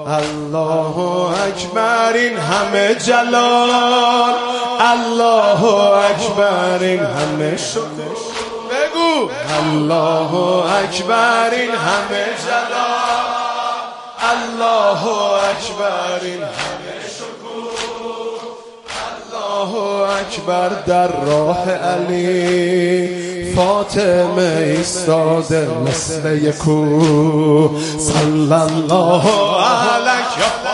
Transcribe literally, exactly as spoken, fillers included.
الله اکبر این همه جلال، الله اکبر این همه شکر. بگو الله اکبر این همه جلال، الله اکبر این همه شکر. الله اکبر در راه علی فاطمه ایستاده مثل یک کوه. صلی الله علیک